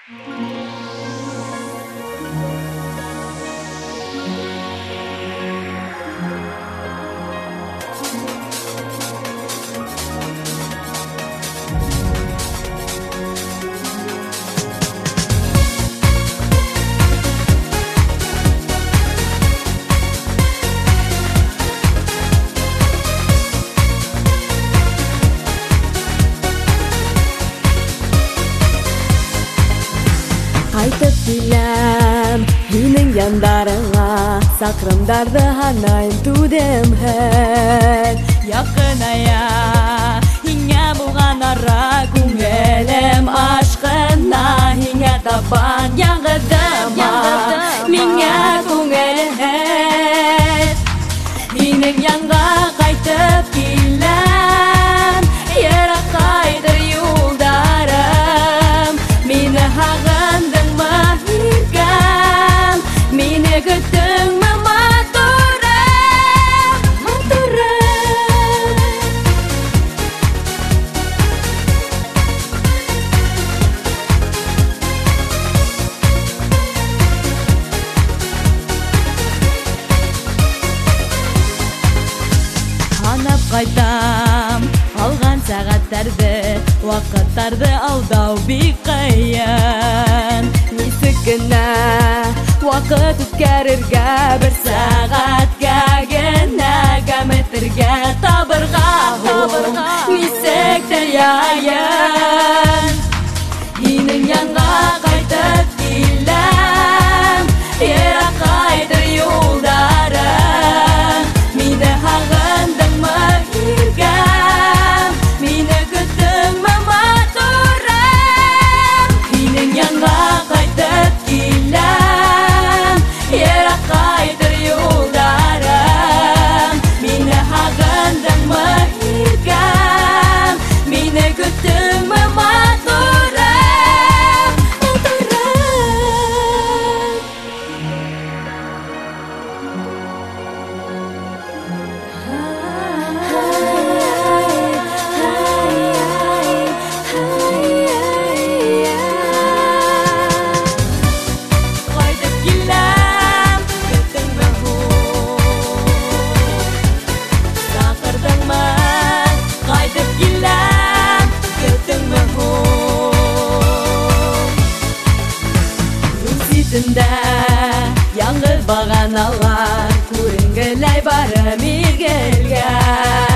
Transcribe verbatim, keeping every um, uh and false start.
Айтып келем менің яндарыңа, сақрымдарды ханайын тудым хәл. Якыная һиңә булган ара күңелем ашкына, һиңә табан яңгырдыма миңа күңел. Һинең янга кайтып киләм, ераккайдыр юлдарым, мине һагындыңмы һиркәм, мине көттеңме матурым, матурым. Анап кайтам алган сәгатьләрде, вакытларды алдау бик кыен. Нисек кенә вакыт үткәрергә, бер Сәгатькә генә гәметергә табырга табырга нисек дәрьяен. Һинең янга кайтып киләм, ераккайдыр юлдарым, мине һагындыңмы һиркәм, мине көттеңме матурым. Һинең янга кайтып киләм, ераккайдыр юлдарым, мине һагындыңмы һиркәм, мине көттеңме матурым, матурым. Кайтып киләм, көттеңме һуң? Сакырдыңмы? Кайтып киләм, көттеңме һуң? Юл ситендә яңгыр баганалар, күренгеләй барым игелгә.